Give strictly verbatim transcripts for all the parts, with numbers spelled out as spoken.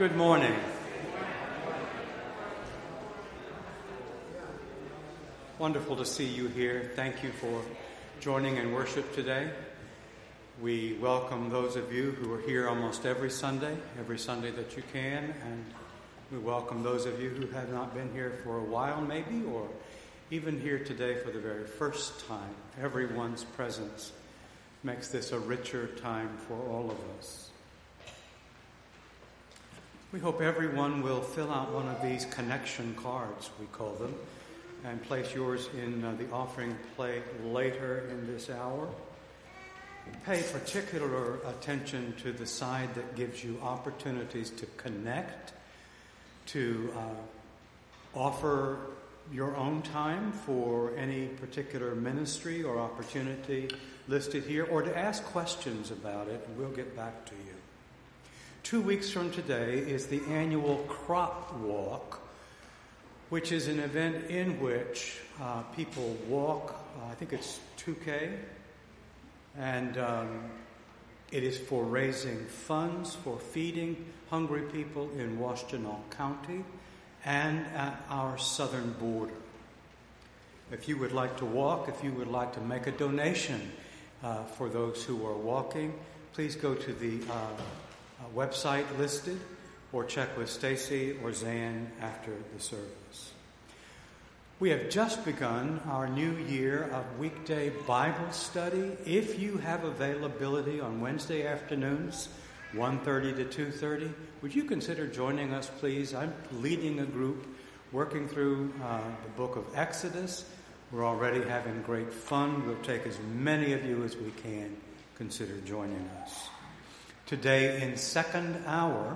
Good morning. Wonderful to see you here. Thank you for joining in worship today. We welcome those of you who are here almost every Sunday, every Sunday that you can, and we welcome those of you who have not been here for a while maybe, or even here today for the very first time. Everyone's presence makes this a richer time for all of us. We hope everyone will fill out one of these connection cards, we call them, and place yours in uh, the offering plate later in this hour. Pay particular attention to the side that gives you opportunities to connect, to uh, offer your own time for any particular ministry or opportunity listed here, or to ask questions about it, and we'll get back to you. Two weeks from today is the annual Crop Walk, which is an event in which uh, people walk, uh, I think it's two K, and um, it is for raising funds for feeding hungry people in Washtenaw County and at our southern border. If you would like to walk, if you would like to make a donation uh, for those who are walking, please go to the uh, uh, website listed or check with Stacy or Zan after the service. We have just begun our new year of weekday Bible study. If you have availability on Wednesday afternoons, one thirty to two thirty, would you consider joining us, please? I'm leading a group working through uh, the book of Exodus. We're already having great fun. We'll take as many of you as we can. Consider joining us. Today in second hour,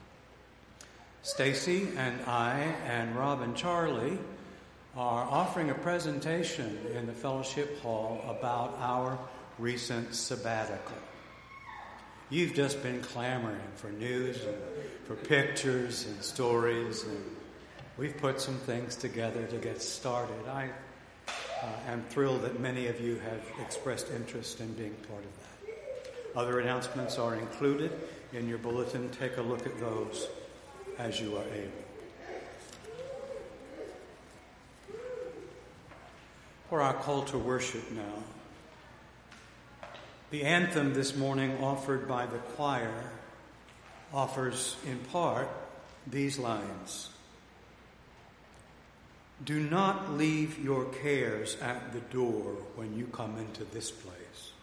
Stacy and I and Rob and Charlie are offering a presentation in the fellowship hall about our recent sabbatical. You've just been clamoring for news and for pictures and stories, and we've put some things together to get started. I uh, am thrilled that many of you have expressed interest in being part of that. Other announcements are included in your bulletin. Take a look at those as you are able. For our call to worship now, the anthem this morning offered by the choir offers in part these lines. Do not leave your cares at the door when you come into this place.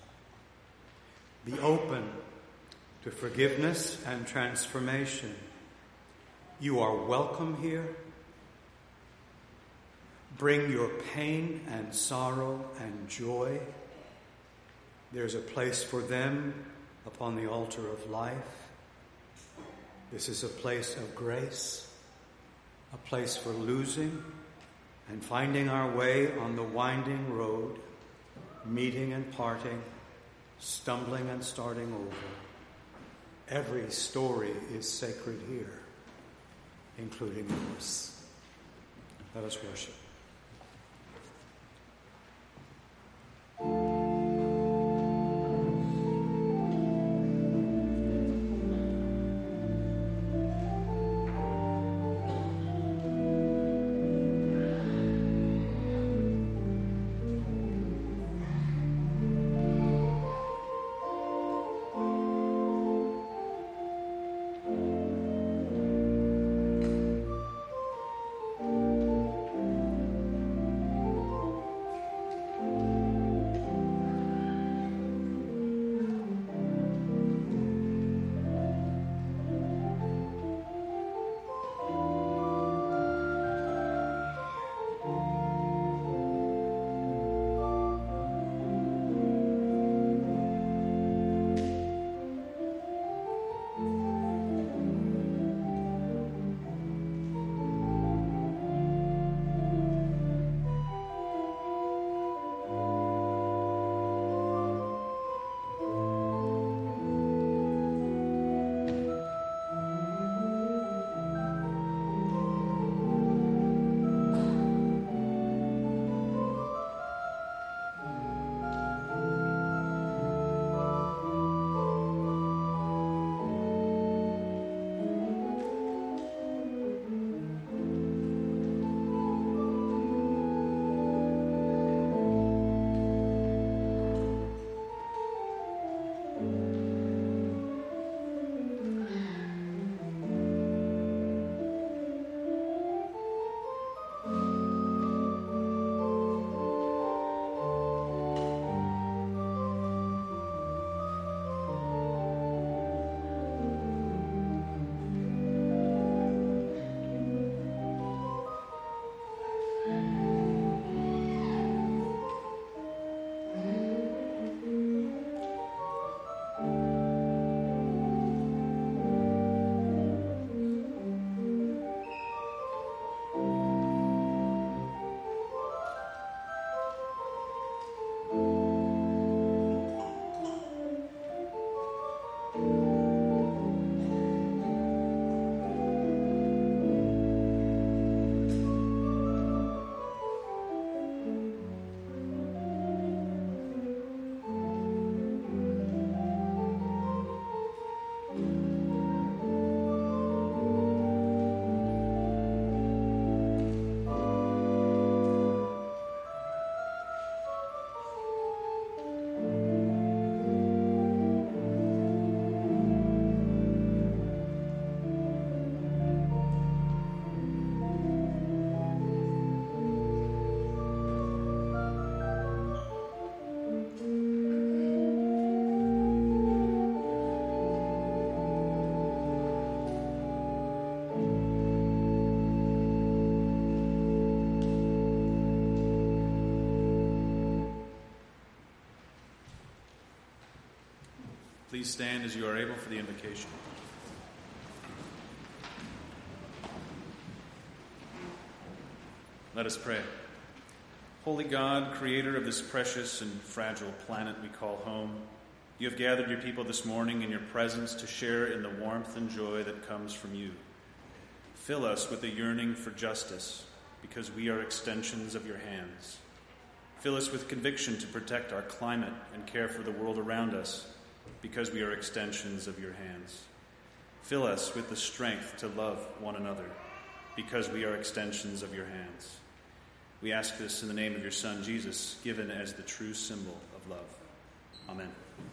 Be open to forgiveness and transformation. You are welcome here. Bring your pain and sorrow and joy. There's a place for them upon the altar of life. This is a place of grace, a place for losing and finding our way on the winding road, meeting and parting, stumbling and starting over. Every story is sacred here, including yours. Let us worship. Thank you. Please stand as you are able for the invocation. Let us pray. Holy God, creator of this precious and fragile planet we call home, you have gathered your people this morning in your presence to share in the warmth and joy that comes from you. Fill us with a yearning for justice, because we are extensions of your hands. Fill us with conviction to protect our climate and care for the world around us, because we are extensions of your hands. Fill us with the strength to love one another, because we are extensions of your hands. We ask this in the name of your Son, Jesus, given as the true symbol of love. Amen.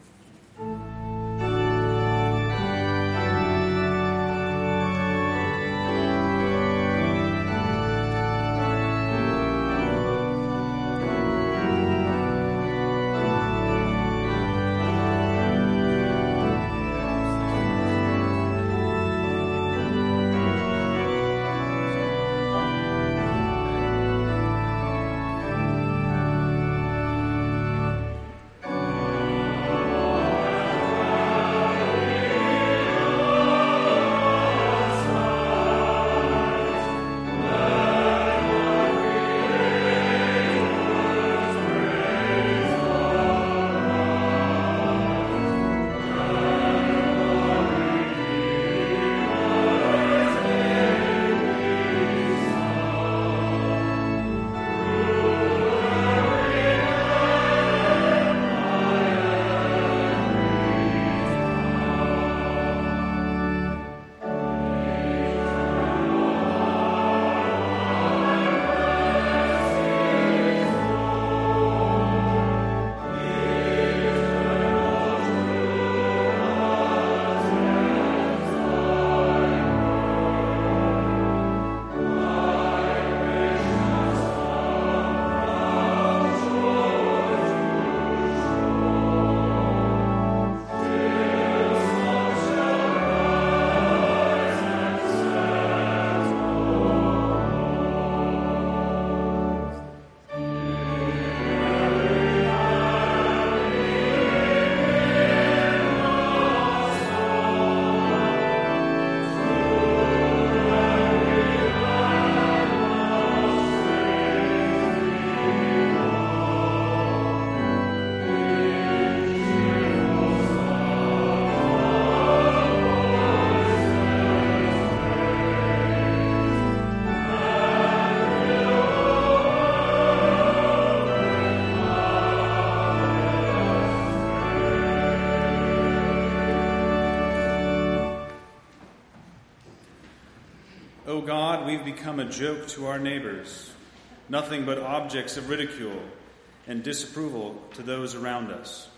O God, we've become a joke to our neighbors, nothing but objects of ridicule and disapproval to those around us.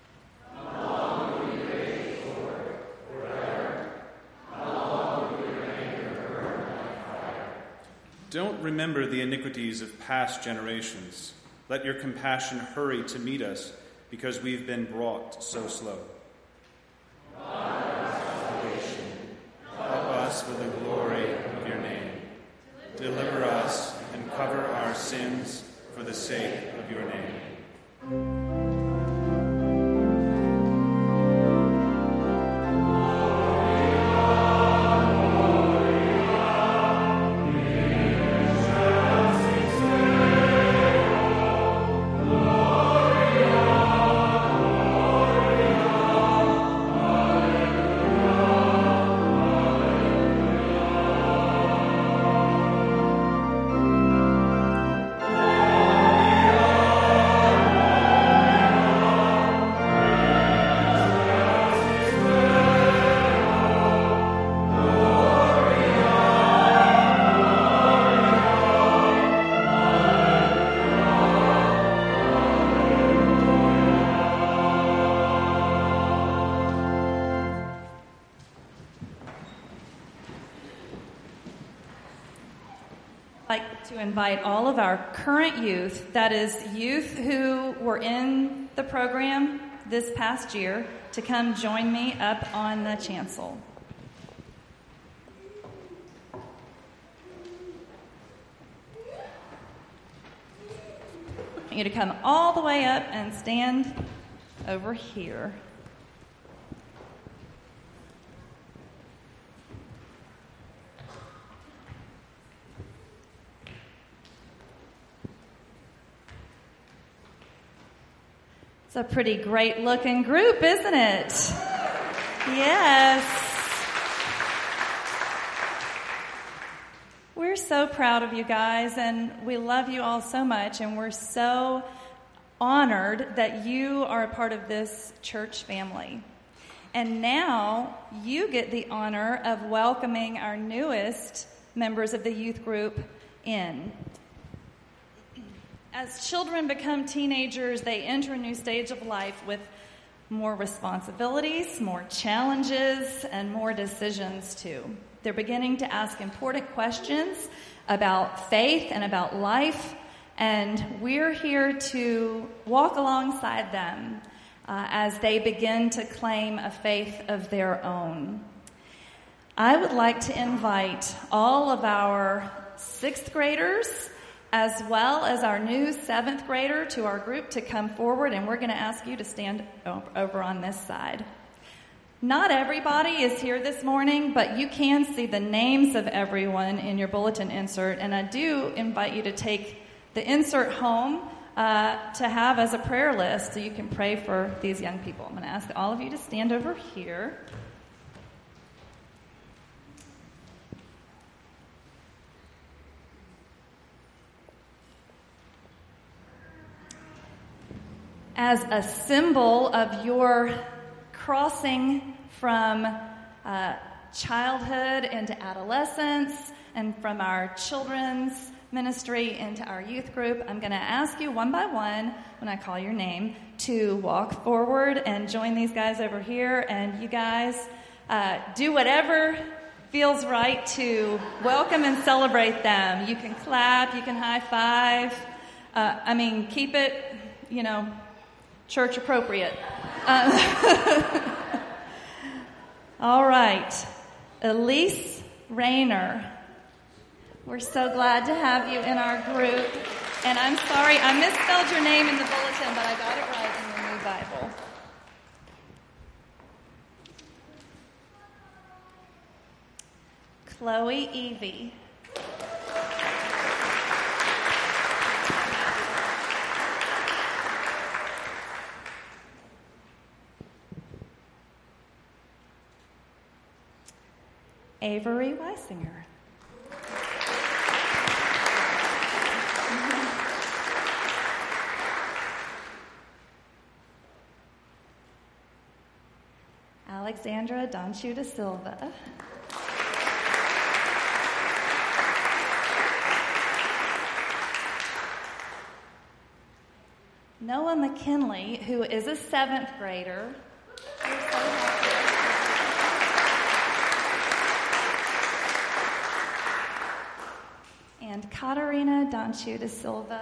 How long will you rage, Lord? Forever? How long will your anger burn like fire? Don't remember the iniquities of past generations. Let your compassion hurry to meet us, because we've been brought so slow. God of our salvation, help us for the glory of your name. Deliver us and cover our sins for the sake of your name. To invite all of our current youth, that is youth who were in the program this past year, to come join me up on the chancel. I want you to come all the way up and stand over here. It's a pretty great looking group, isn't it? Yes. We're so proud of you guys, and we love you all so much, and we're so honored that you are a part of this church family. And now you get the honor of welcoming our newest members of the youth group in. As children become teenagers, they enter a new stage of life with more responsibilities, more challenges, and more decisions too. They're beginning to ask important questions about faith and about life, and we're here to walk alongside them uh, as they begin to claim a faith of their own. I would like to invite all of our sixth graders as well as our new seventh grader to our group to come forward, and we're going to ask you to stand over on this side. Not everybody is here this morning, but you can see the names of everyone in your bulletin insert, and I do invite you to take the insert home uh, to have as a prayer list so you can pray for these young people. I'm going to ask all of you to stand over here. As a symbol of your crossing from uh, childhood into adolescence and from our children's ministry into our youth group, I'm going to ask you one by one, when I call your name, to walk forward and join these guys over here. And you guys uh, do whatever feels right to welcome and celebrate them. You can clap, you can high five. Uh, I mean, keep it, you know, church appropriate. Uh, all right. Elise Rayner. We're so glad to have you in our group. And I'm sorry, I misspelled your name in the bulletin, but I got it right in the new Bible. Chloe Evie. Avery Weisinger. Alexandra Donchu da Silva. Noah McKinley, who is a seventh grader. And Katarina Donchu da Silva.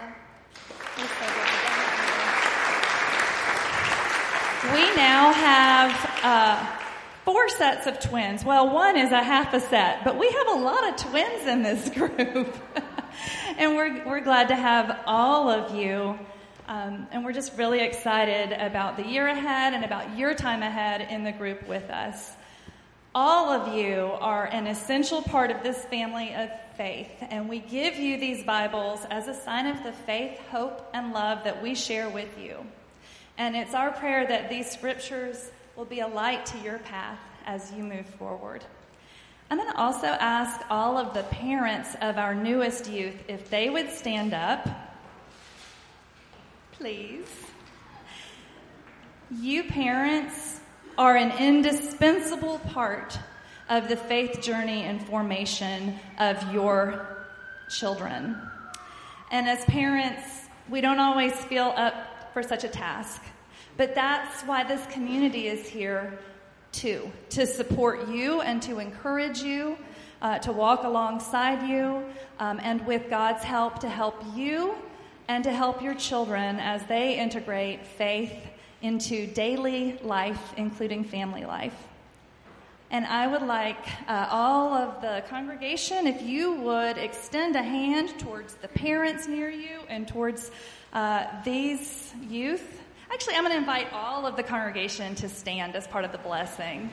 We now have uh, four sets of twins. Well, one is a half a set, but we have a lot of twins in this group. And we're we're glad to have all of you. Um, and we're just really excited about the year ahead and about your time ahead in the group with us. All of you are an essential part of this family of faith, and we give you these Bibles as a sign of the faith, hope, and love that we share with you. And it's our prayer that these scriptures will be a light to your path as you move forward. I'm going to also ask all of the parents of our newest youth if they would stand up. Please. You parents are an indispensable part of the faith journey and formation of your children. And as parents, we don't always feel up for such a task. But that's why this community is here too, to support you and to encourage you, uh, to walk alongside you, um, and with God's help to help you and to help your children as they integrate faith into daily life, including family life. And I would like uh, all of the congregation, if you would extend a hand towards the parents near you and towards uh, these youth. Actually, I'm going to invite all of the congregation to stand as part of the blessing.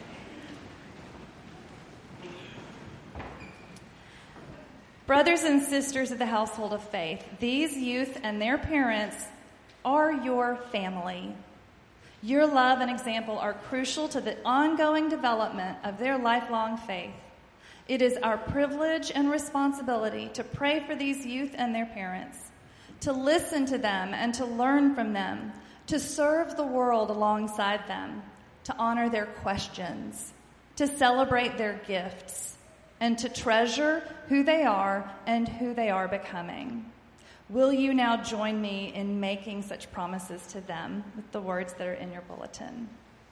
Brothers and sisters of the household of faith, these youth and their parents are your family. Your love and example are crucial to the ongoing development of their lifelong faith. It is our privilege and responsibility to pray for these youth and their parents, to listen to them and to learn from them, to serve the world alongside them, to honor their questions, to celebrate their gifts, and to treasure who they are and who they are becoming. Will you now join me in making such promises to them with the words that are in your bulletin?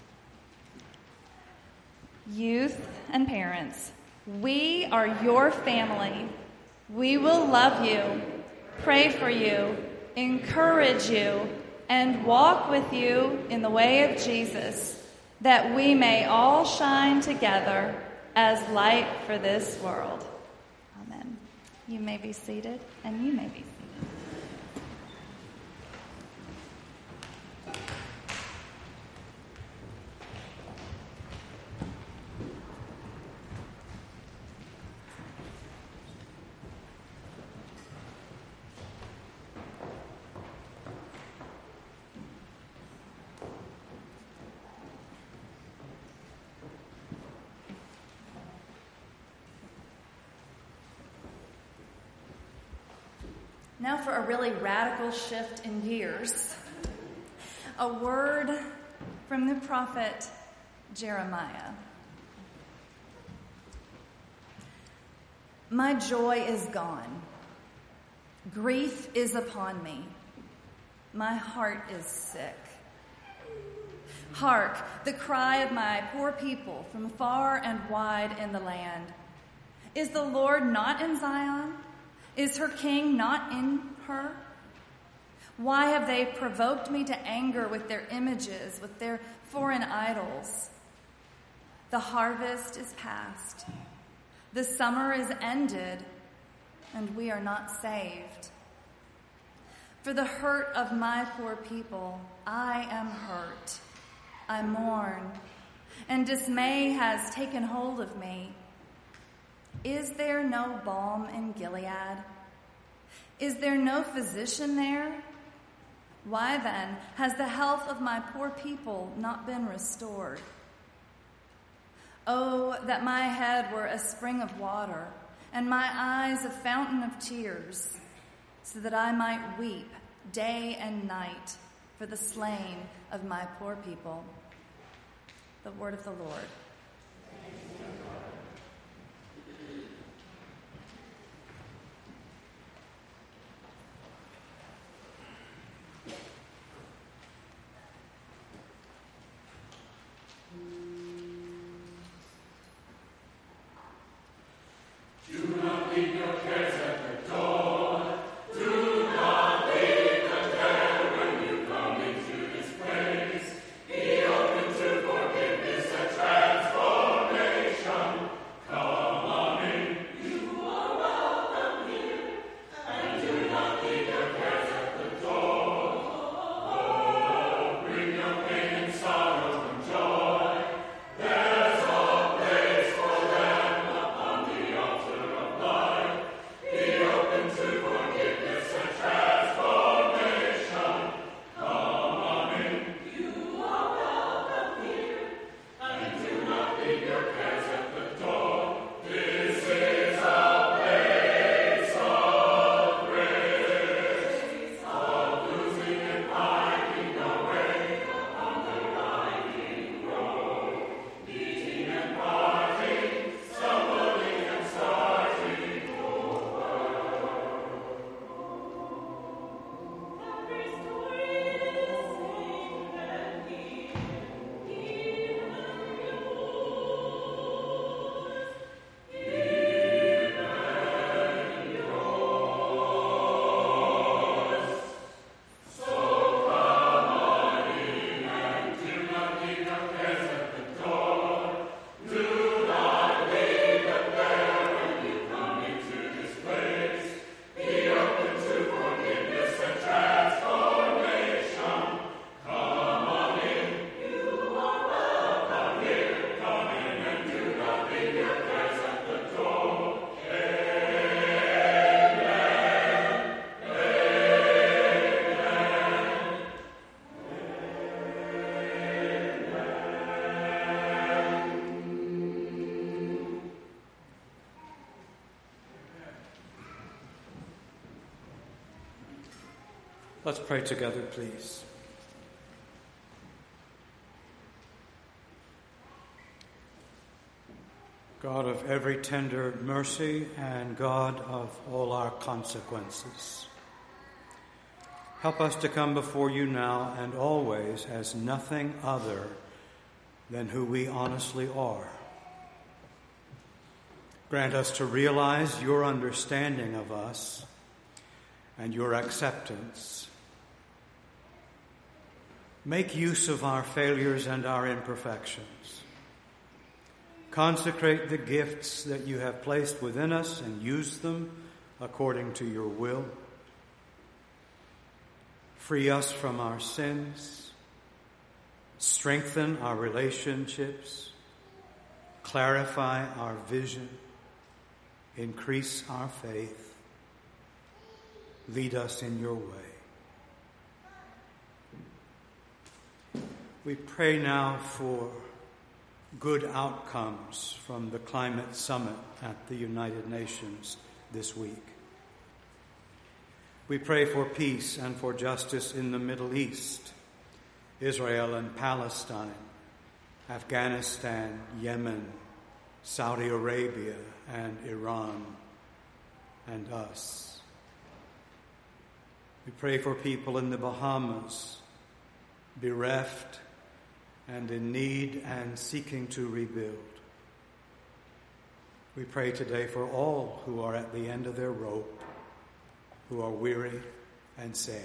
Youth and parents, we are your family. We will love you, pray for you, encourage you, and walk with you in the way of Jesus, that we may all shine together as light for this world. Amen. You may be seated, and you may be seated. Now for a really radical shift in gears. A word from the prophet Jeremiah. My joy is gone. Grief is upon me. My heart is sick. Hark, the cry of my poor people from far and wide in the land. Is the Lord not in Zion? Is her king not in her? Why have they provoked me to anger with their images, with their foreign idols? The harvest is past. The summer is ended, and we are not saved. For the hurt of my poor people, I am hurt. I mourn, and dismay has taken hold of me. Is there no balm in Gilead? Is there no physician there? Why then has the health of my poor people not been restored? Oh, that my head were a spring of water, and my eyes a fountain of tears, so that I might weep day and night for the slain of my poor people. The word of the Lord. Trans Let's pray together, please. God of every tender mercy and God of all our consequences, help us to come before you now and always as nothing other than who we honestly are. Grant us to realize your understanding of us and your acceptance. Make use of our failures and our imperfections. Consecrate the gifts that you have placed within us and use them according to your will. Free us from our sins. Strengthen our relationships. Clarify our vision. Increase our faith. Lead us in your way. We pray now for good outcomes from the climate summit at the United Nations this week. We pray for peace and for justice in the Middle East, Israel and Palestine, Afghanistan, Yemen, Saudi Arabia, and Iran, and us. We pray for people in the Bahamas, bereft and in need and seeking to rebuild. We pray today for all who are at the end of their rope, who are weary and sad.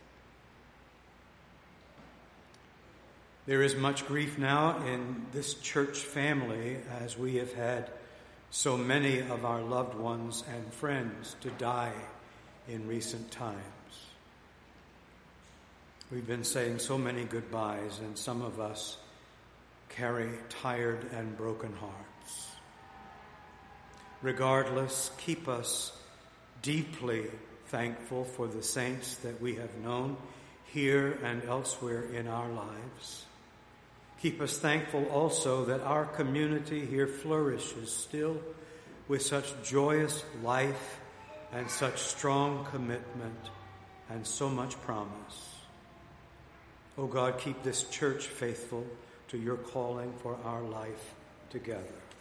There is much grief now in this church family as we have had so many of our loved ones and friends to die in recent times. We've been saying so many goodbyes, and some of us carry tired and broken hearts. Regardless, keep us deeply thankful for the saints that we have known here and elsewhere in our lives. Keep us thankful also that our community here flourishes still with such joyous life and such strong commitment and so much promise. Oh God, keep this church faithful to your calling for our life together.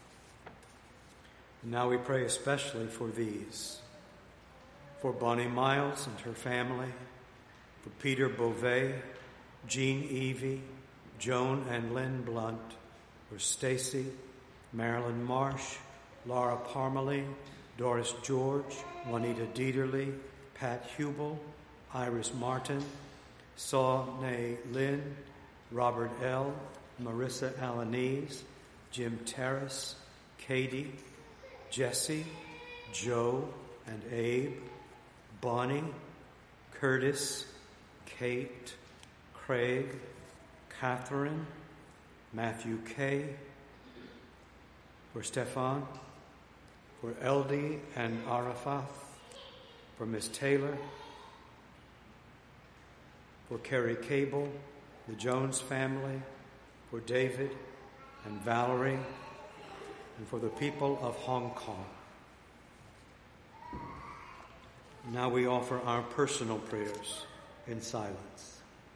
And now we pray especially for these. For Bonnie Miles and her family, for Peter Beauvais, Jean Evie, Joan and Lynn Blunt, for Stacy, Marilyn Marsh, Laura Parmalee, Doris George, Juanita Dieterle, Pat Hubel, Iris Martin, Saw Nay Lynn, Robert L., Marissa Alanese, Jim Terrace, Katie, Jesse, Joe and Abe, Bonnie, Curtis, Kate, Craig, Catherine, Matthew K., for Stefan, for Eldie and Arafat, for Miss Taylor, for Carrie Cable, the Jones family, for David and Valerie, and for the people of Hong Kong. Now we offer our personal prayers in silence.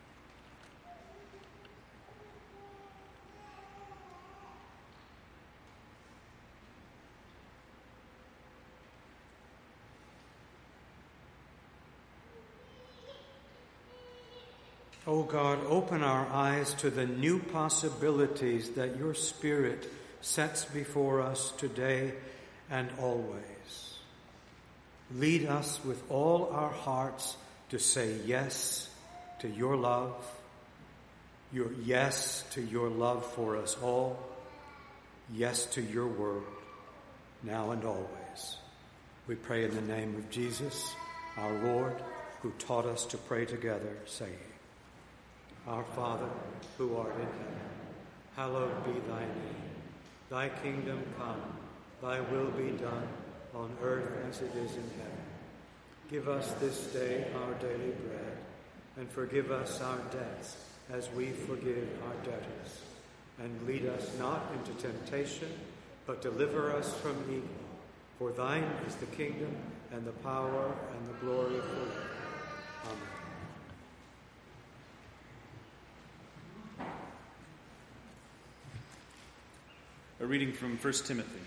O God, open our eyes to the new possibilities that your Spirit sets before us today and always. Lead us with all our hearts to say yes to your love, your yes to your love for us all, yes to your word, now and always. We pray in the name of Jesus, our Lord, who taught us to pray together, saying, Our Father, who art in heaven, hallowed be thy name. Thy kingdom come, thy will be done, on earth as it is in heaven. Give us this day our daily bread, and forgive us our debts as we forgive our debtors. And lead us not into temptation, but deliver us from evil. For thine is the kingdom, and the power, and the glory forever. Amen. reading from First Timothy.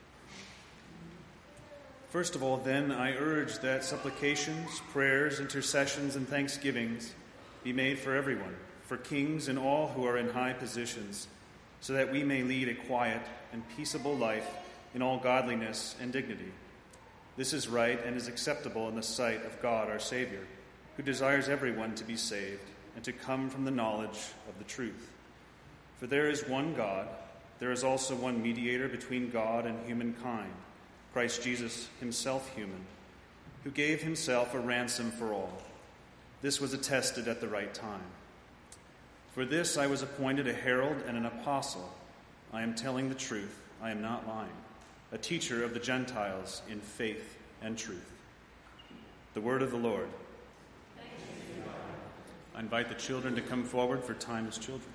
First of all, then, I urge that supplications, prayers, intercessions, and thanksgivings be made for everyone, for kings and all who are in high positions, so that we may lead a quiet and peaceable life in all godliness and dignity. This is right and is acceptable in the sight of God our Savior, who desires everyone to be saved and to come from the knowledge of the truth. For there is one God, there is also one mediator between God and humankind, Christ Jesus, himself human, who gave himself a ransom for all. This was attested at the right time. For this I was appointed a herald and an apostle. I am telling the truth, I am not lying, a teacher of the Gentiles in faith and truth. The word of the Lord. I invite the children to come forward for time as children.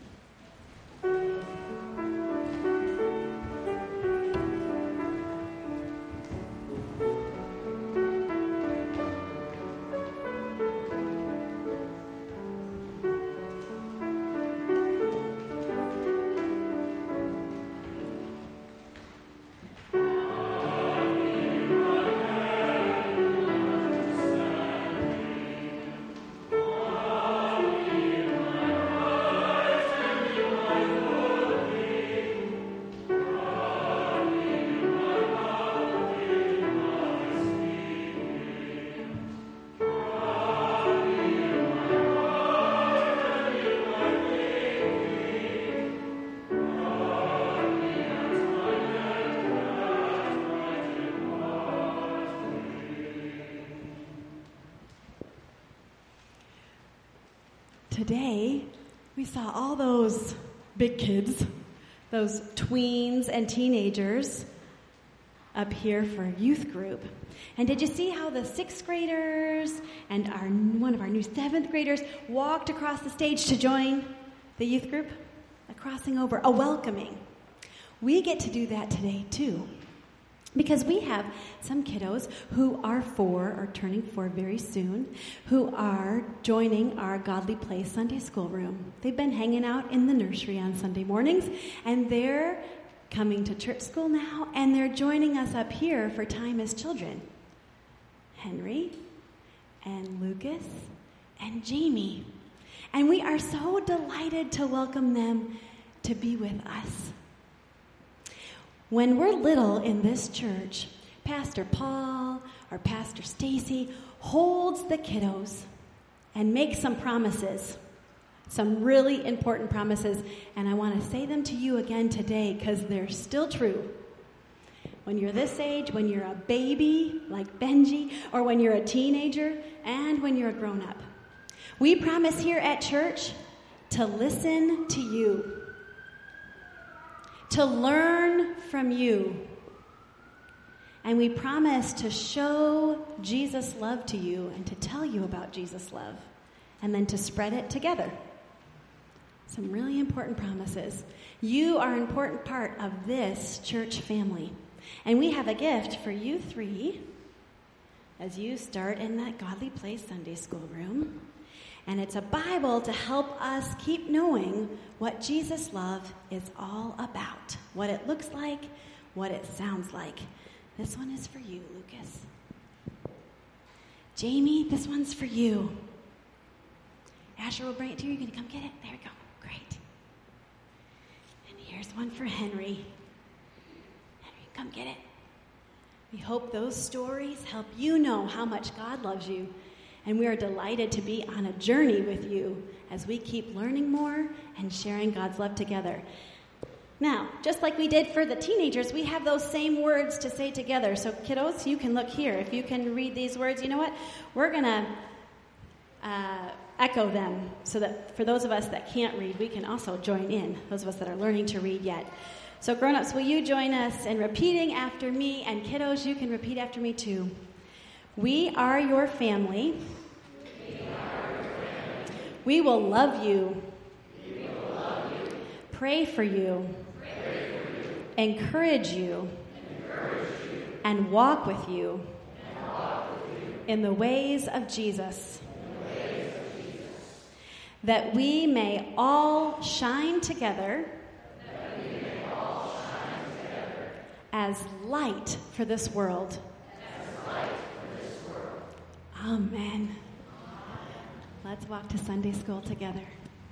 Today, we saw all those big kids, those tweens and teenagers up here for youth group. And did you see how the sixth graders and our one of our new seventh graders walked across the stage to join the youth group? A crossing over, a welcoming. We get to do that today too. Because we have some kiddos who are four, or turning four very soon, who are joining our Godly Place Sunday School room. They've been hanging out in the nursery on Sunday mornings, and they're coming to church school now, and they're joining us up here for time as children. Henry and Lucas and Jamie. And we are so delighted to welcome them to be with us. When we're little in this church, Pastor Paul or Pastor Stacy holds the kiddos and makes some promises, some really important promises, and I want to say them to you again today because they're still true. When you're this age, when you're a baby like Benji, or when you're a teenager, and when you're a grown-up. We promise here at church to listen to you, to learn from you. And we promise to show Jesus' love to you and to tell you about Jesus' love, and then to spread it together. Some really important promises. You are an important part of this church family. And we have a gift for you three as you start in that Godly Place Sunday School room. And it's a Bible to help us keep knowing what Jesus' love is all about, what it looks like, what it sounds like. This one is for you, Lucas. Jamie, this one's for you. Asher will bring it to you. You're going to come get it? There we go. Great. And here's one for Henry. Henry, come get it. We hope those stories help you know how much God loves you. And we are delighted to be on a journey with you as we keep learning more and sharing God's love together. Now, just like we did for the teenagers, we have those same words to say together. So kiddos, you can look here. If you can read these words, you know what? We're going to uh, echo them so that for those of us that can't read, we can also join in, those of us that are learning to read yet. So grown-ups, will you join us in repeating after me? And kiddos, you can repeat after me too. We are your family. We, are your family. We will love you. We will love you. Pray for you. Pray for you. Encourage you. Encourage you. And walk with you. And walk with you. In the ways of Jesus. In the ways of Jesus. That we may all shine together. That we may all shine together. as light for this world. As light for this world. Amen. Let's walk to Sunday school together.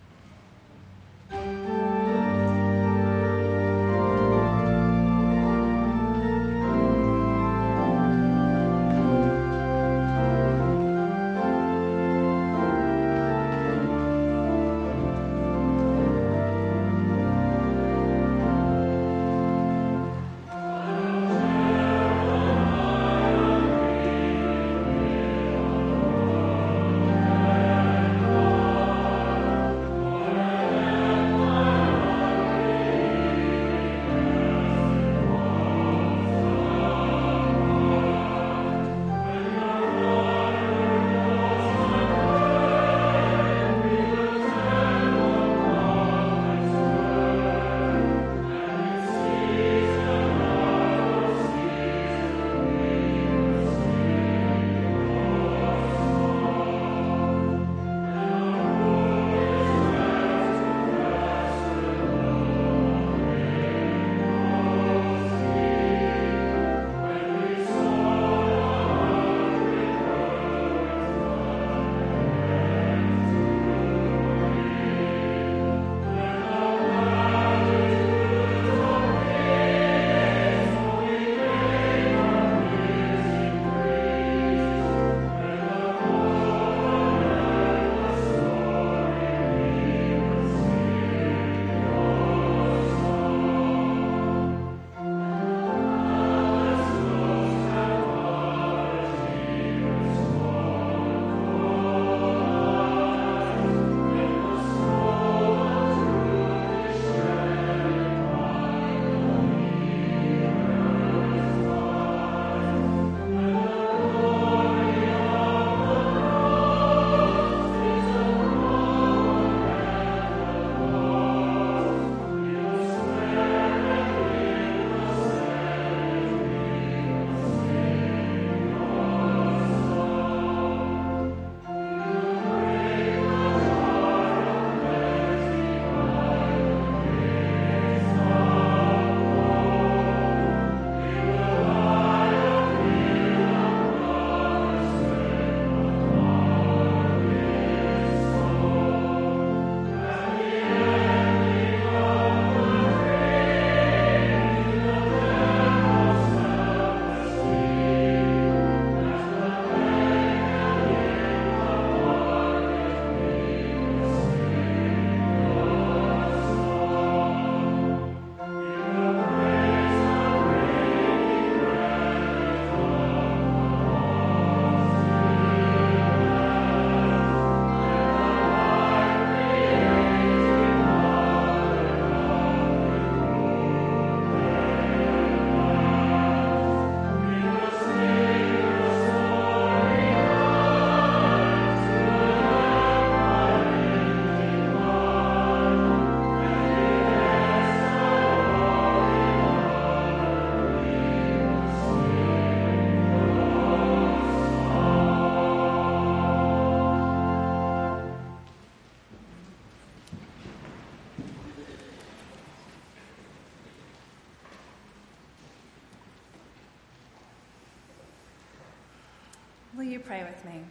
Will you pray with me?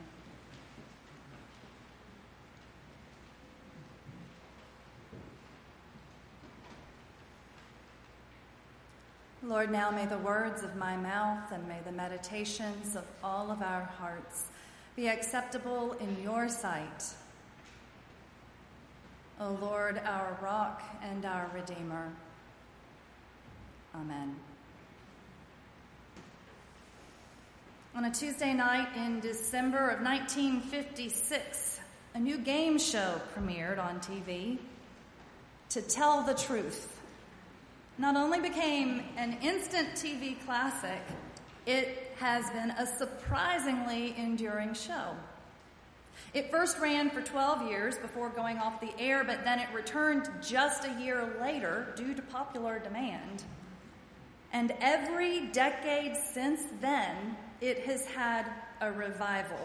Lord, now may the words of my mouth and may the meditations of all of our hearts be acceptable in your sight. O Lord, our rock and our Redeemer. Amen. On a Tuesday night in December of nineteen fifty-six, a new game show premiered on T V. To Tell the Truth not only became an instant T V classic, it has been a surprisingly enduring show. It first ran for twelve years before going off the air, but then it returned just a year later due to popular demand. And every decade since then, it has had a revival.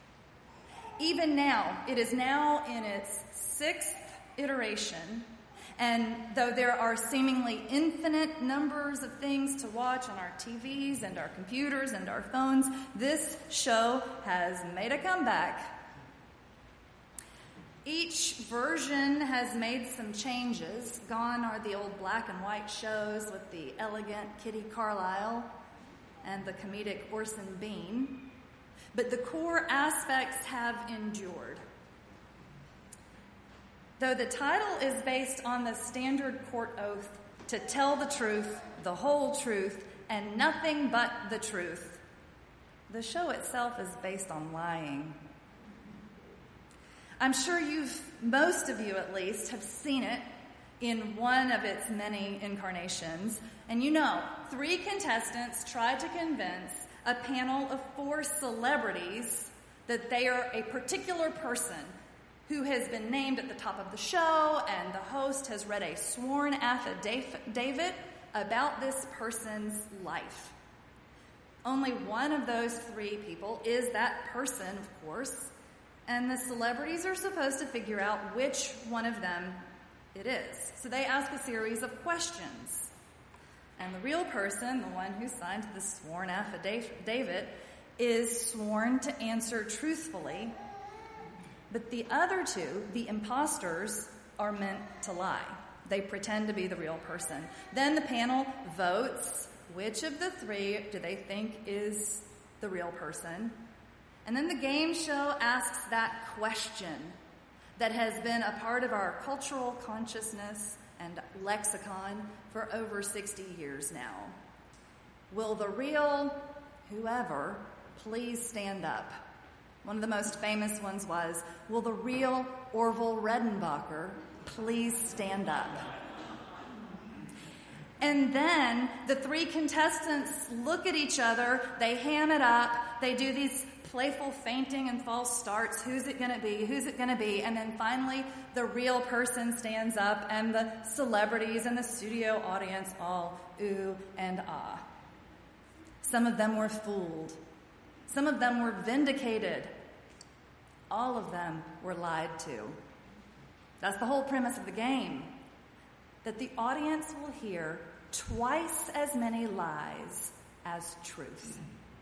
Even now, it is now in its sixth iteration, And though there are seemingly infinite numbers of things to watch on our T Vs and our computers and our phones, this show has made a comeback. Each version has made some changes. Gone are the old black and white shows with the elegant Kitty Carlisle and the comedic Orson Bean. But the core aspects have endured. Though the title is based on the standard court oath to tell the truth, the whole truth, and nothing but the truth, the show itself is based on lying. I'm sure you've, most of you at least, have seen it in one of its many incarnations. And you know, three contestants tried to convince a panel of four celebrities that they are a particular person who has been named at the top of the show, and the host has read a sworn affidavit about this person's life. Only one of those three people is that person, of course, and the celebrities are supposed to figure out which one of them it is. So they ask a series of questions. And the real person, the one who signed the sworn affidavit, is sworn to answer truthfully. But the other two, the imposters, are meant to lie. They pretend to be the real person. Then the panel votes which of the three do they think is the real person. And then the game show asks that question that has been a part of our cultural consciousness and lexicon for over sixty years now. Will the real whoever please stand up? One of the most famous ones was, will the real Orville Redenbacher please stand up? And then the three contestants look at each other, they ham it up, they do these playful feinting and false starts. Who's it going to be? Who's it going to be? And then finally, the real person stands up, and the celebrities and the studio audience all ooh and ah. Some of them were fooled. Some of them were vindicated. All of them were lied to. That's the whole premise of the game, that the audience will hear twice as many lies as truth.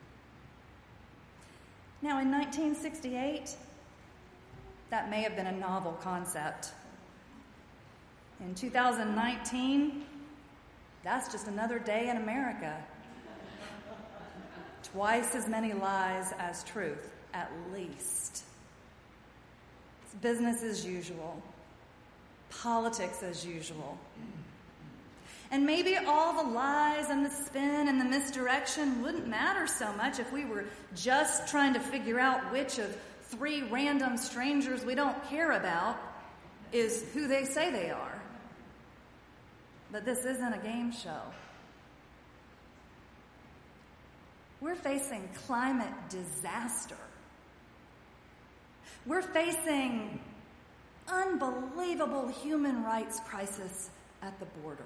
Now, in nineteen sixty-eight, that may have been a novel concept. In two thousand nineteen, that's just another day in America. Twice as many lies as truth, at least. It's business as usual. Politics as usual. And maybe all the lies and the spin and the misdirection wouldn't matter so much if we were just trying to figure out which of three random strangers we don't care about is who they say they are. But this isn't a game show. We're facing climate disaster. We're facing unbelievable human rights crisis at the border.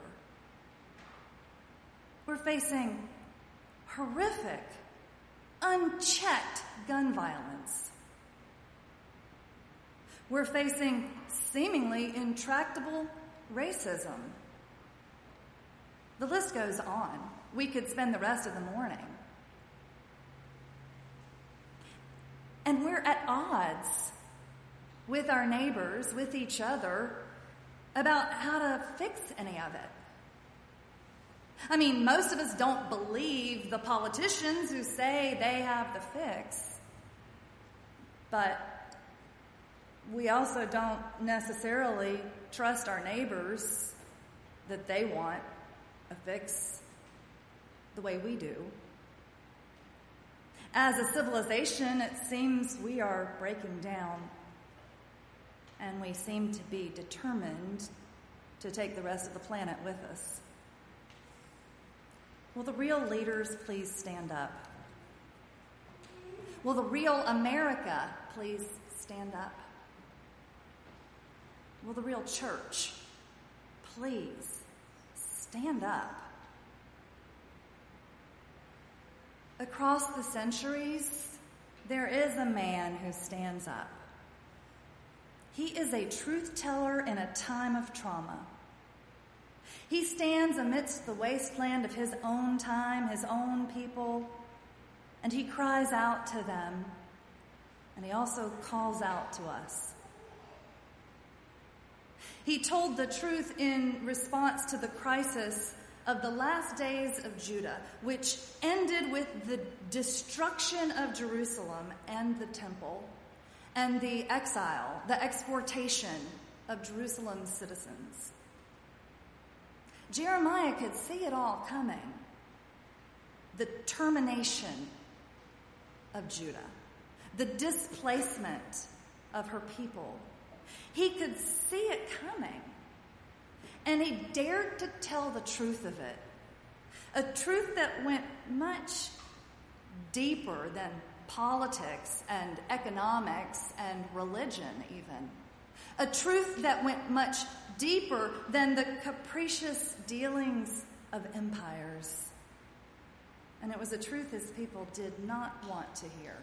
We're facing horrific, unchecked gun violence. We're facing seemingly intractable racism. The list goes on. We could spend the rest of the morning. And we're at odds with our neighbors, with each other, about how to fix any of it. I mean, most of us don't believe the politicians who say they have the fix. But we also don't necessarily trust our neighbors that they want a fix the way we do. As a civilization, it seems we are breaking down, and we seem to be determined to take the rest of the planet with us. Will the real leaders please stand up? Will the real America please stand up? Will the real church please stand up? Across the centuries, there is a man who stands up. He is a truth teller in a time of trauma. He stands amidst the wasteland of his own time, his own people, and he cries out to them, and he also calls out to us. He told the truth in response to the crisis of the last days of Judah, which ended with the destruction of Jerusalem and the temple, and the exile, the exportation of Jerusalem's citizens. Jeremiah could see it all coming. The termination of Judah, the displacement of her people. He could see it coming. And he dared to tell the truth of it. A truth that went much deeper than politics and economics and religion even. A truth that went much deeper than the capricious dealings of empires. And it was a truth his people did not want to hear.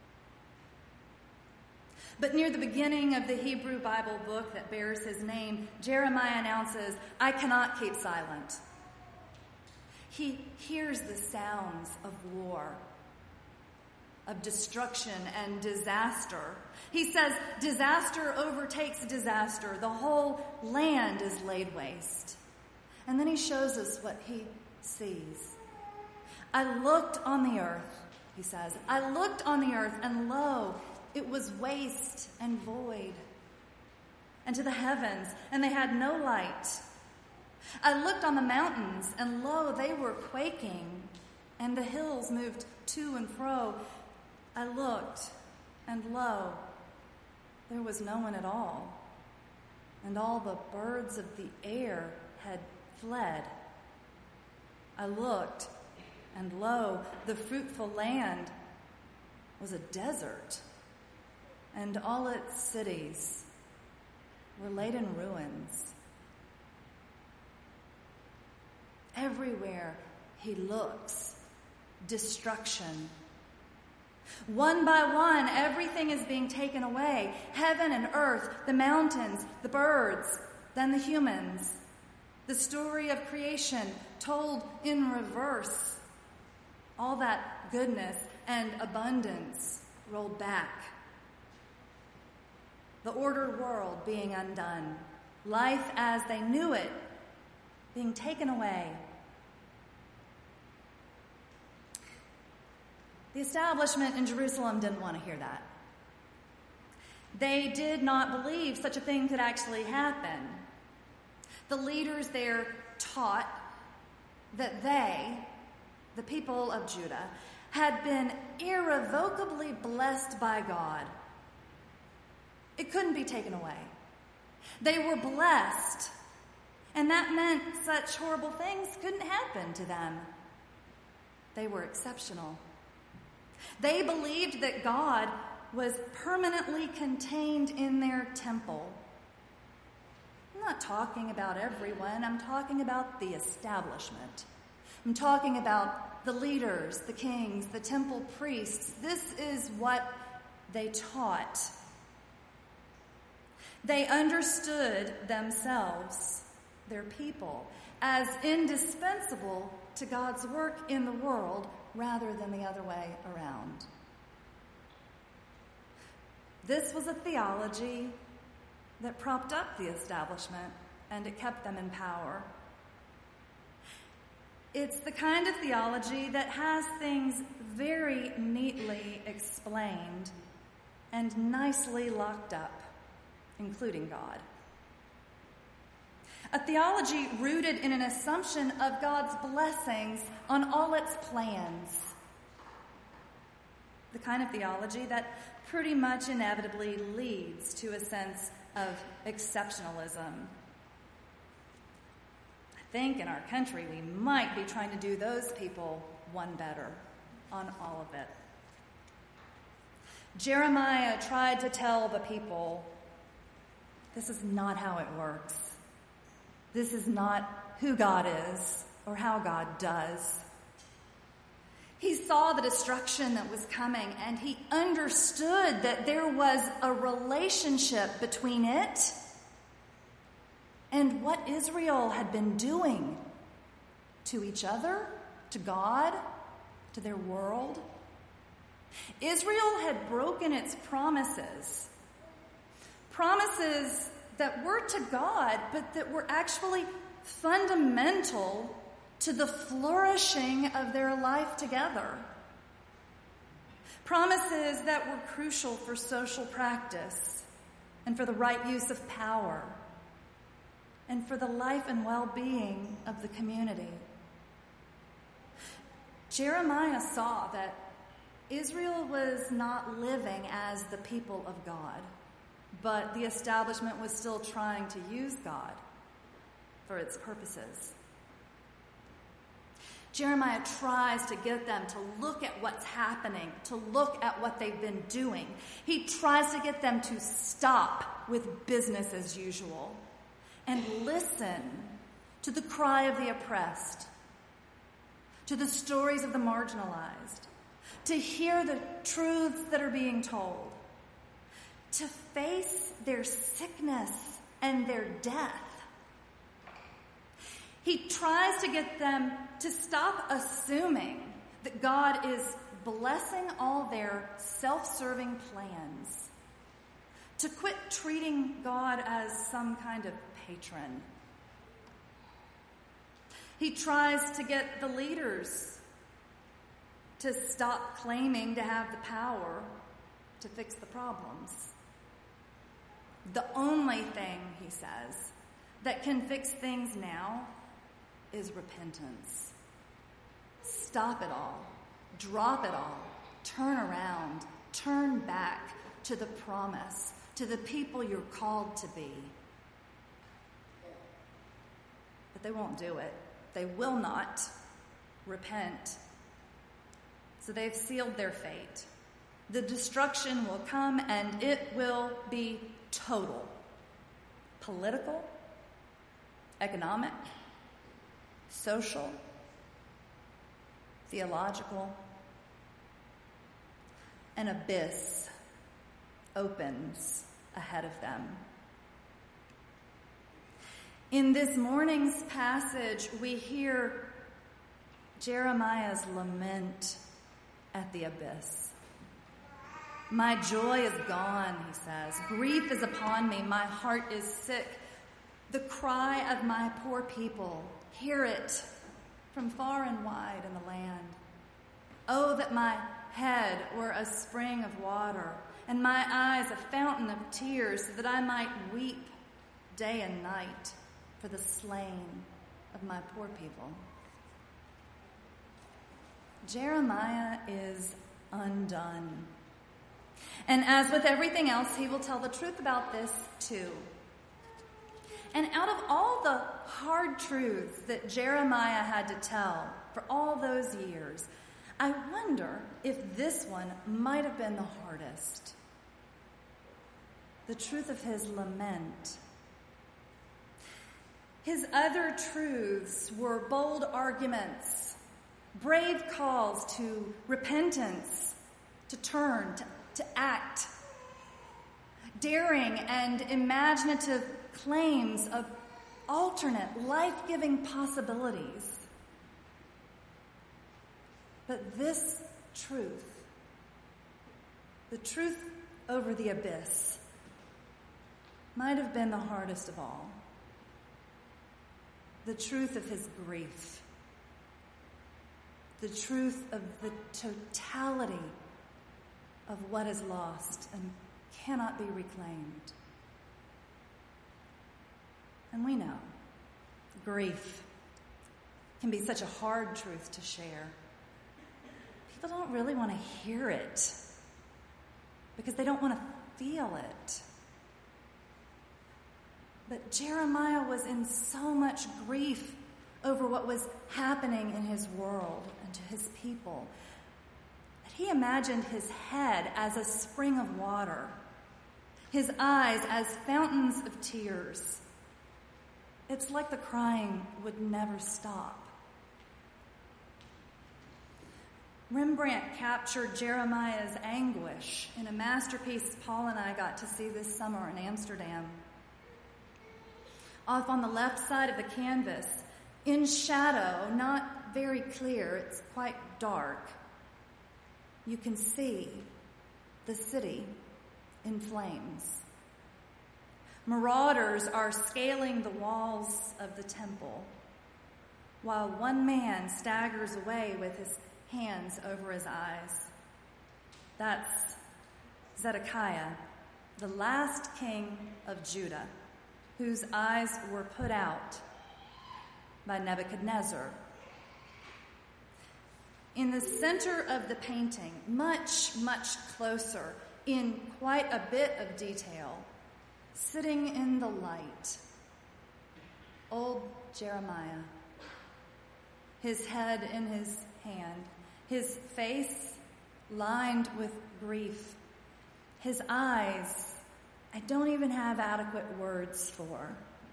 But near the beginning of the Hebrew Bible book that bears his name, Jeremiah announces, "I cannot keep silent." He hears the sounds of war, of destruction and disaster. He says, disaster overtakes disaster. The whole land is laid waste. And then he shows us what he sees. "I looked on the earth," he says. "I looked on the earth, and lo, it was waste and void. And to the heavens, and they had no light. I looked on the mountains, and lo, they were quaking, and the hills moved to and fro. I looked, and lo, there was no one at all, and all the birds of the air had fled. I looked, and lo, the fruitful land was a desert, and all its cities were laid in ruins. Everywhere he looks, destruction. One by one, everything is being taken away. Heaven and earth, the mountains, the birds, then the humans. The story of creation told in reverse. All that goodness and abundance rolled back. The ordered world being undone. Life as they knew it being taken away. The establishment in Jerusalem didn't want to hear that. They did not believe such a thing could actually happen. The leaders there taught that they, the people of Judah, had been irrevocably blessed by God. It couldn't be taken away. They were blessed, and that meant such horrible things couldn't happen to them. They were exceptional. They believed that God was permanently contained in their temple. I'm not talking about everyone. I'm talking about the establishment. I'm talking about the leaders, the kings, the temple priests. This is what they taught. They understood themselves, their people, as indispensable to God's work in the world rather than the other way around. This was a theology that propped up the establishment, and it kept them in power. It's the kind of theology that has things very neatly explained and nicely locked up, including God. A theology rooted in an assumption of God's blessings on all its plans. The kind of theology that pretty much inevitably leads to a sense of exceptionalism. I think in our country we might be trying to do those people one better on all of it. Jeremiah tried to tell the people, this is not how it works. This is not who God is or how God does. He saw the destruction that was coming, and he understood that there was a relationship between it and what Israel had been doing to each other, to God, to their world. Israel had broken its promises. Promises that were to God, but that were actually fundamental to the flourishing of their life together. Promises that were crucial for social practice and for the right use of power and for the life and well-being of the community. Jeremiah saw that Israel was not living as the people of God, but the establishment was still trying to use God for its purposes. Jeremiah tries to get them to look at what's happening, to look at what they've been doing. He tries to get them to stop with business as usual and listen to the cry of the oppressed, to the stories of the marginalized, to hear the truths that are being told, to face their sickness and their death. He tries to get them to stop assuming that God is blessing all their self-serving plans, to quit treating God as some kind of patron. He tries to get the leaders to stop claiming to have the power to fix the problems. The only thing, he says, that can fix things now is repentance. Stop it all. Drop it all. Turn around. Turn back to the promise, to the people you're called to be. But they won't do it. They will not repent. So they've sealed their fate. The destruction will come, and it will be total. Political, economic, social, theological. An abyss opens ahead of them. In this morning's passage, we hear Jeremiah's lament at the abyss. My joy is gone, he says. Grief is upon me. My heart is sick. The cry of my poor people, hear it from far and wide in the land. Oh, that my head were a spring of water, and my eyes a fountain of tears, so that I might weep day and night for the slain of my poor people. Jeremiah is undone. And as with everything else, he will tell the truth about this too. And out of all the hard truths that Jeremiah had to tell for all those years, I wonder if this one might have been the hardest. The truth of his lament. His other truths were bold arguments, brave calls to repentance, to turn, to, to act, daring and imaginative claims of alternate, life-giving possibilities. But this truth, the truth over the abyss, might have been the hardest of all. The truth of his grief. The truth of the totality of what is lost and cannot be reclaimed. And we know grief can be such a hard truth to share. People don't really want to hear it because they don't want to feel it. But Jeremiah was in so much grief over what was happening in his world and to his people that he imagined his head as a spring of water, his eyes as fountains of tears. It's like the crying would never stop. Rembrandt captured Jeremiah's anguish in a masterpiece Paul and I got to see this summer in Amsterdam. off on the left side of the canvas, in shadow, not very clear, it's quite dark, you can see the city in flames. Marauders are scaling the walls of the temple, while one man staggers away with his hands over his eyes. That's Zedekiah, the last king of Judah, whose eyes were put out by Nebuchadnezzar. In the center of the painting, much, much closer, in quite a bit of detail, sitting in the light, old Jeremiah, his head in his hand, his face lined with grief, his eyes I don't even have adequate words for.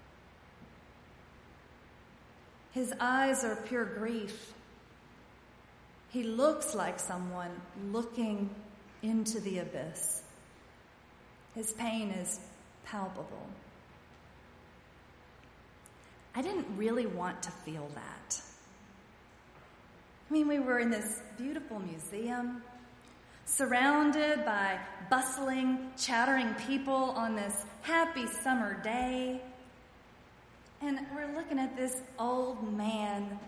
His eyes are pure grief. He looks like someone looking into the abyss. His pain is palpable. I didn't really want to feel that. I mean, we were in this beautiful museum, surrounded by bustling, chattering people on this happy summer day. And we're looking at this old man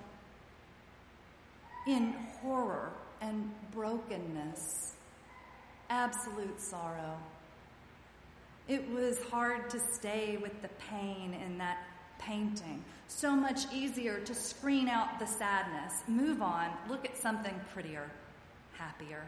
in horror and brokenness, absolute sorrow. It was hard to stay with the pain in that painting. So much easier to screen out the sadness, move on, look at something prettier, happier.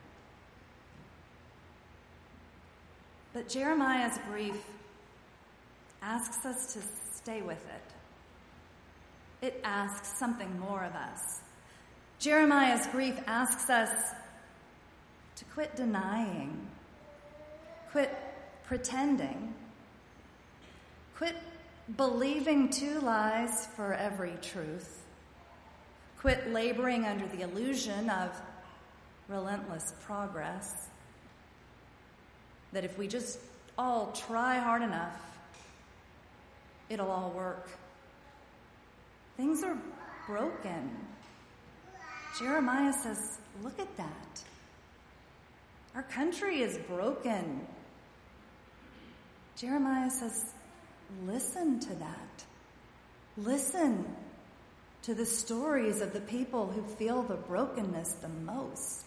But Jeremiah's grief asks us to stay with it. It asks something more of us. Jeremiah's grief asks us to quit denying, quit pretending, quit believing two lies for every truth, quit laboring under the illusion of relentless progress, that if we just all try hard enough, it'll all work. Things are broken. Jeremiah says, look at that. Our country is broken. Jeremiah says, listen to that. Listen to the stories of the people who feel the brokenness the most.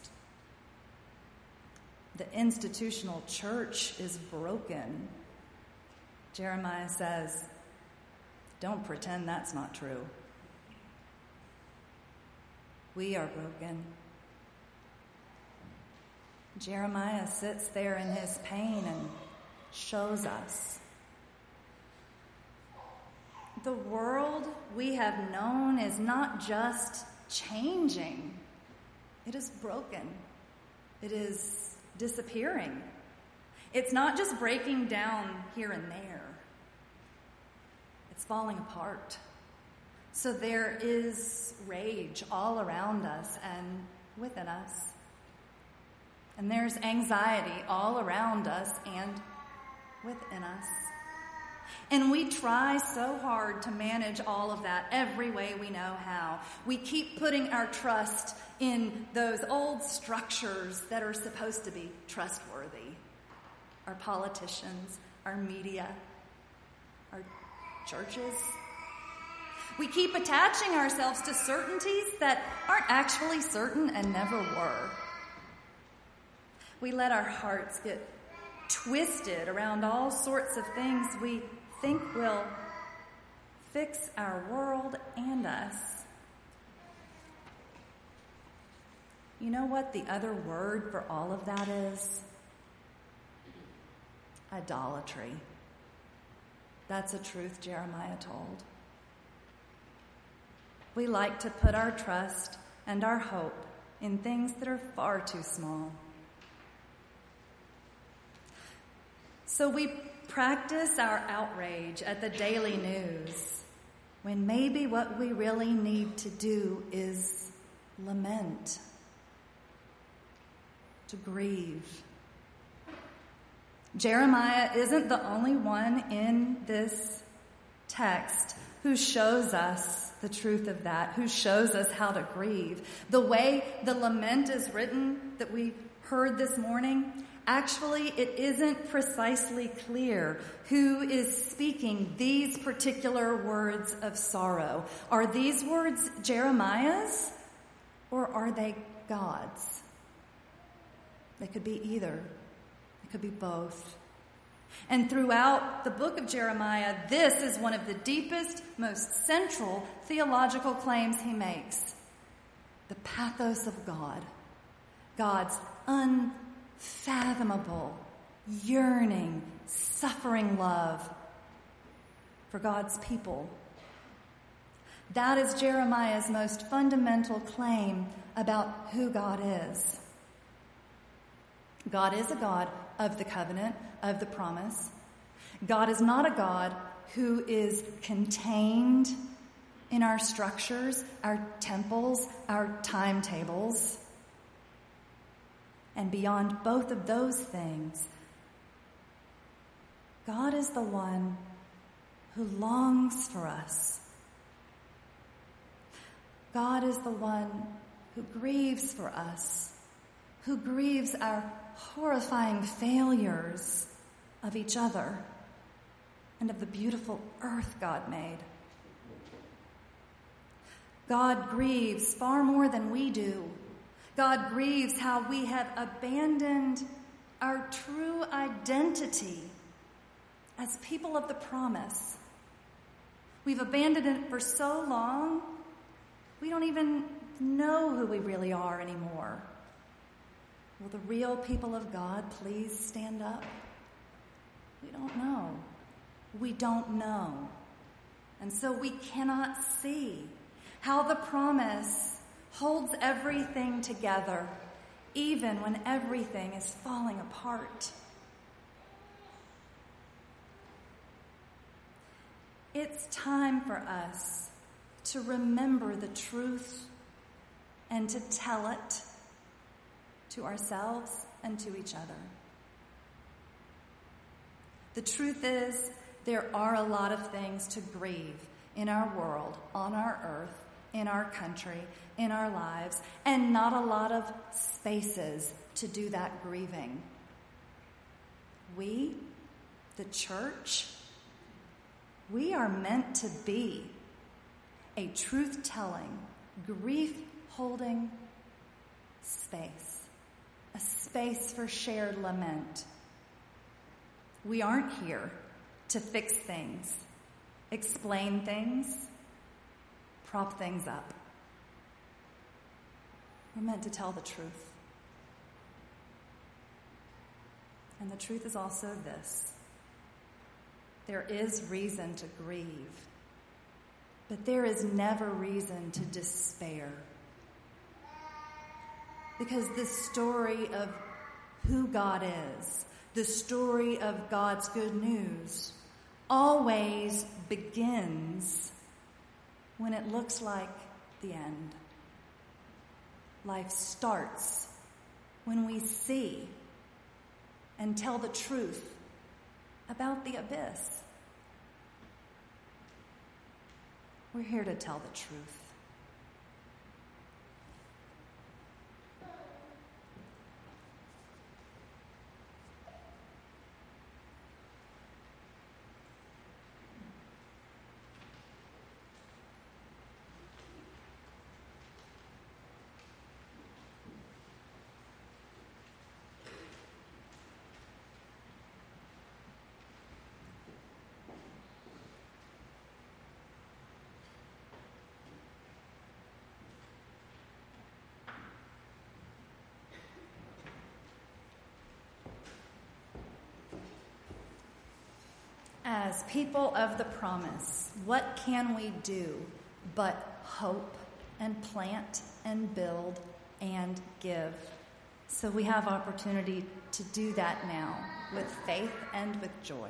The institutional church is broken. Jeremiah says, don't pretend that's not true. We are broken. Jeremiah sits there in his pain and shows us. The world we have known is not just changing. It is broken. It is disappearing. It's not just breaking down here and there. It's falling apart. So there is rage all around us and within us. And there's anxiety all around us and within us. And we try so hard to manage all of that every way we know how. We keep putting our trust in those old structures that are supposed to be trustworthy. Our politicians, our media, our churches. We keep attaching ourselves to certainties that aren't actually certain and never were. We let our hearts get twisted around all sorts of things we think will fix our world and us. You know what the other word for all of that is? Idolatry. That's a truth Jeremiah told. We like to put our trust and our hope in things that are far too small. So we practice our outrage at the daily news when maybe what we really need to do is lament, to grieve. Jeremiah isn't the only one in this text who shows us the truth of that, who shows us how to grieve. The way the lament is written that we heard this morning, actually it isn't precisely clear who is speaking these particular words of sorrow. Are these words Jeremiah's or are they God's? They could be either. It could be both. And throughout the book of Jeremiah, this is one of the deepest, most central theological claims he makes. The pathos of God. God's unfathomable, yearning, suffering love for God's people. That is Jeremiah's most fundamental claim about who God is. God is a God of the covenant, of the promise. God is not a God who is contained in our structures, our temples, our timetables. And beyond both of those things, God is the one who longs for us. God is the one who grieves for us, who grieves our horrifying failures of each other and of the beautiful earth God made. God grieves far more than we do. God grieves how we have abandoned our true identity as people of the promise. We've abandoned it for so long, we don't even know who we really are anymore. Will the real people of God please stand up? We don't know. We don't know. And so we cannot see how the promise holds everything together, even when everything is falling apart. It's time for us to remember the truth and to tell it to ourselves and to each other. The truth is, there are a lot of things to grieve in our world, on our earth, in our country, in our lives, and not a lot of spaces to do that grieving. We, the church, we are meant to be a truth-telling, grief-holding space, a space for shared lament. We aren't here to fix things, explain things, prop things up. We're meant to tell the truth. And the truth is also this: there is reason to grieve, but there is never reason to despair. Because the story of who God is, the story of God's good news, always begins when it looks like the end. Life starts when we see and tell the truth about the abyss. We're here to tell the truth. As people of the promise, what can we do but hope and plant and build and give? So we have opportunity to do that now with faith and with joy.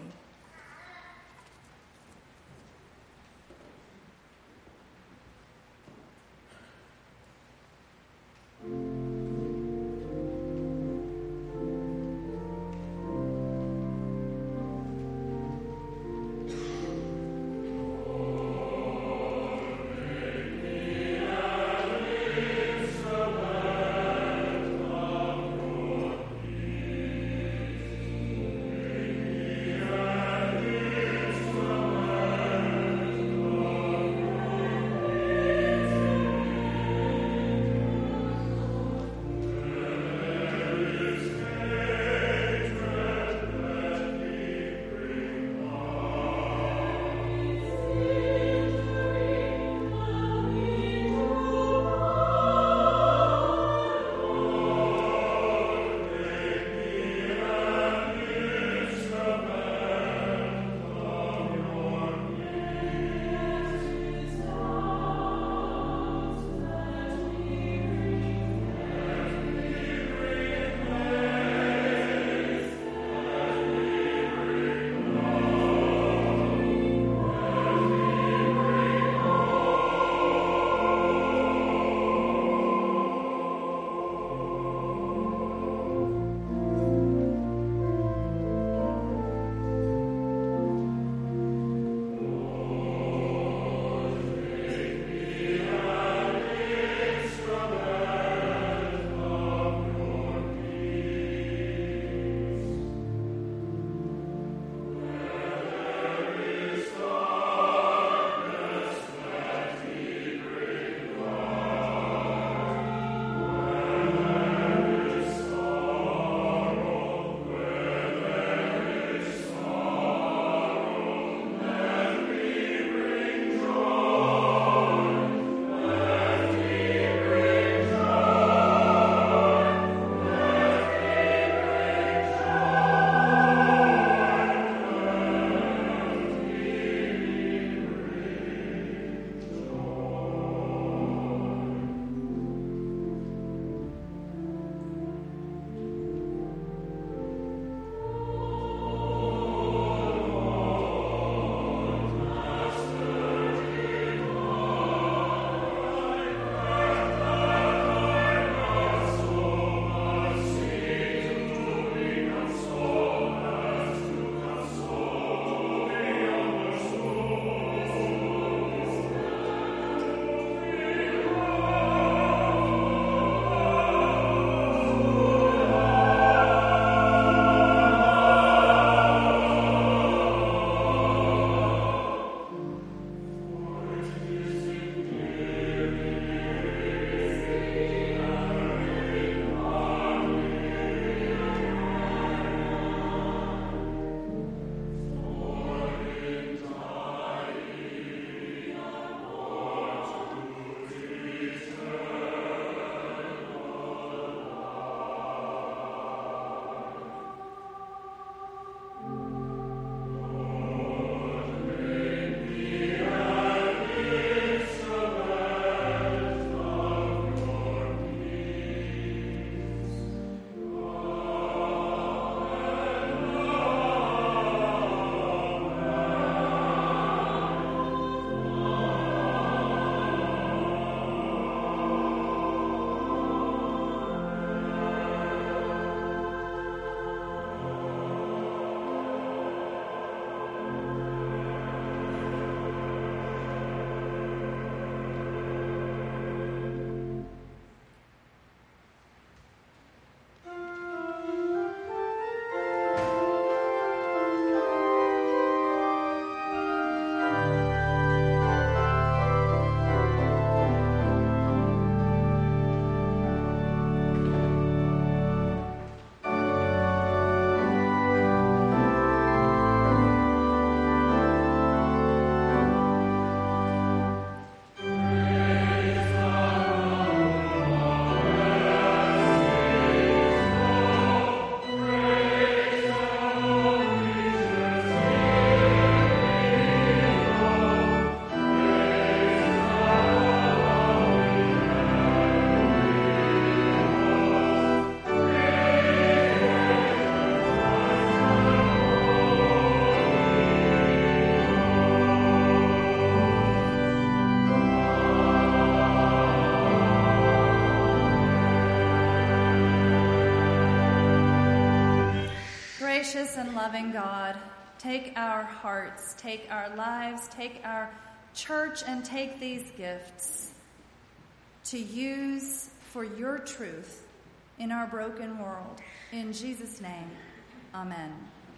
Gracious and loving God, take our hearts, take our lives, take our church, and take these gifts to use for your truth in our broken world. In Jesus' name, amen.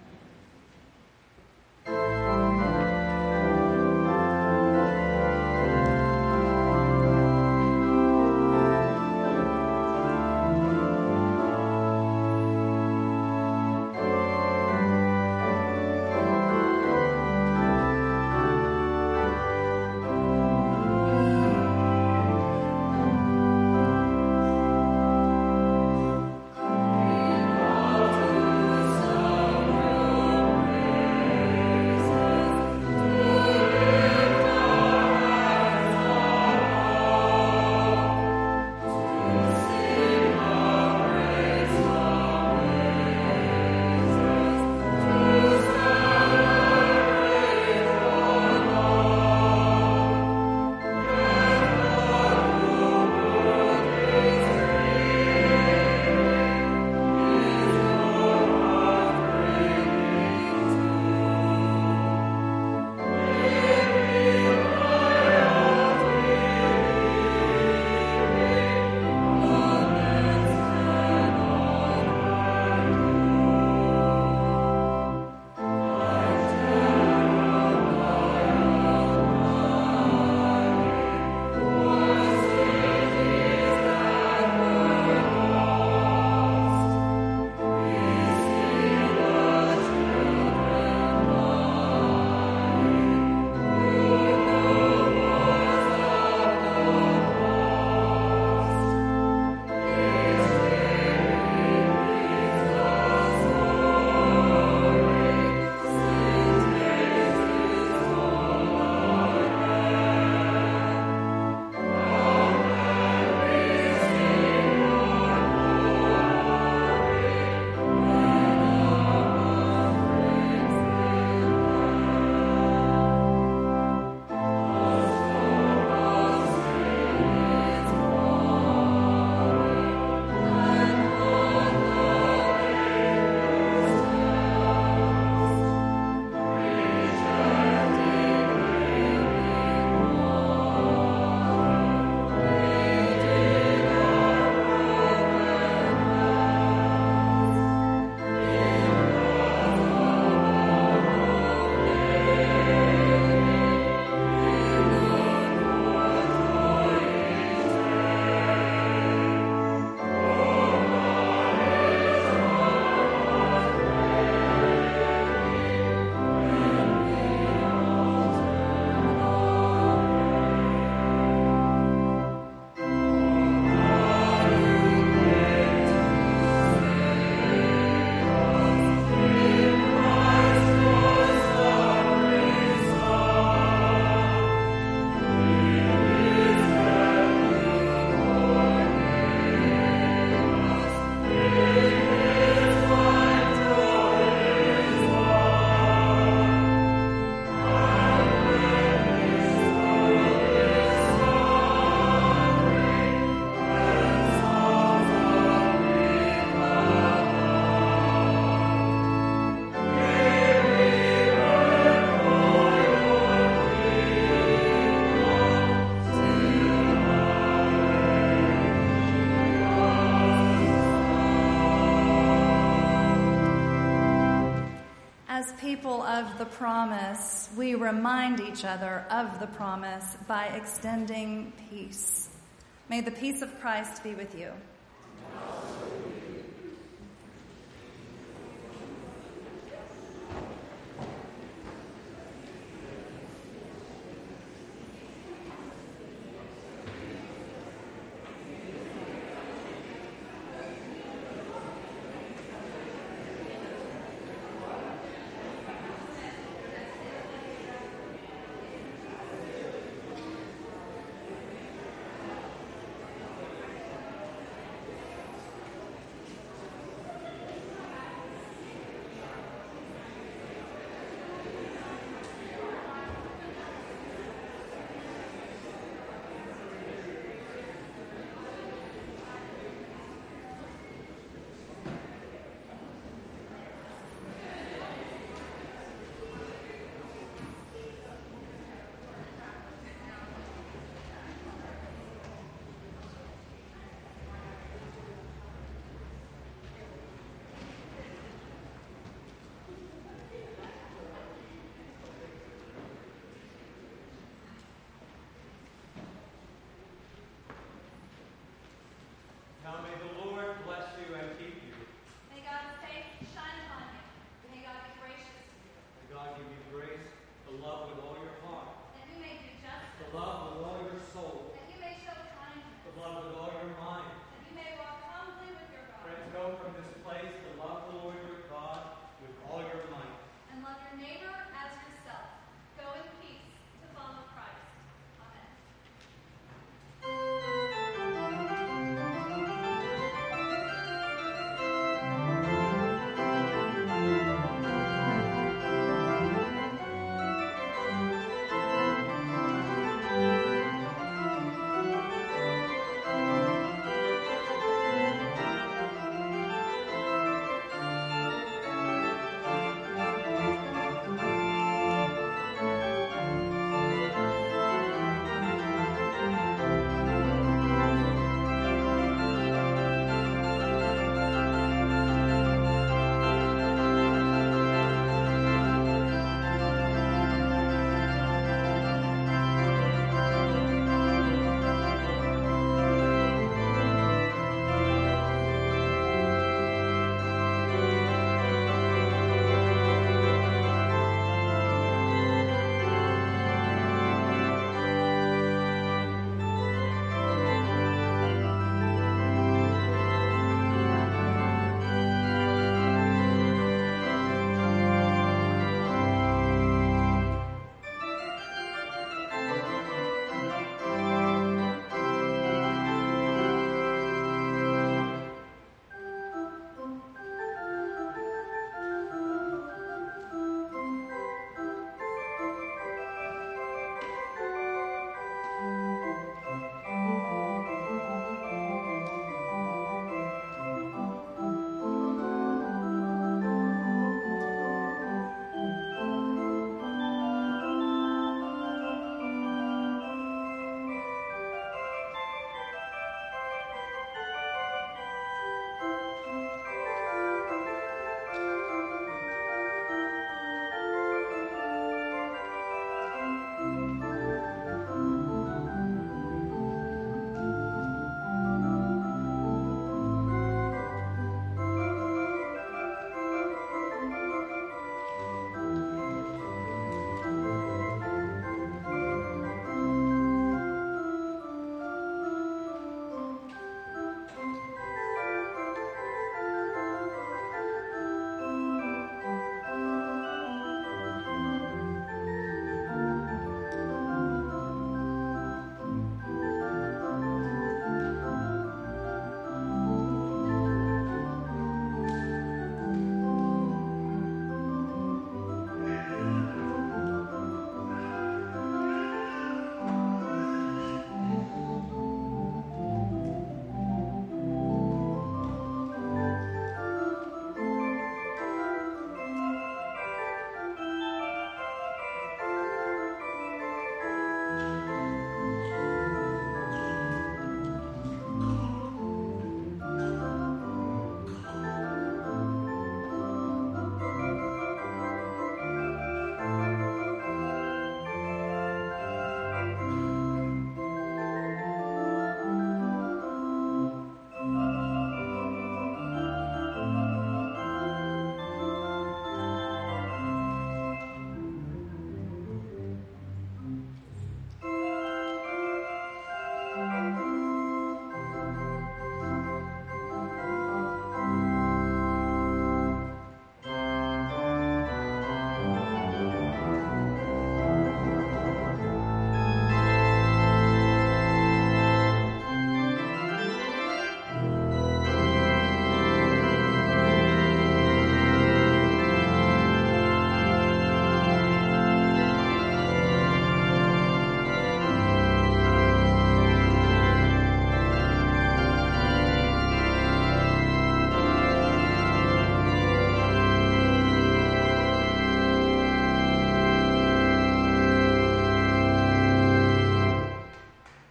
People of the promise, we remind each other of the promise by extending peace. May the peace of Christ be with you.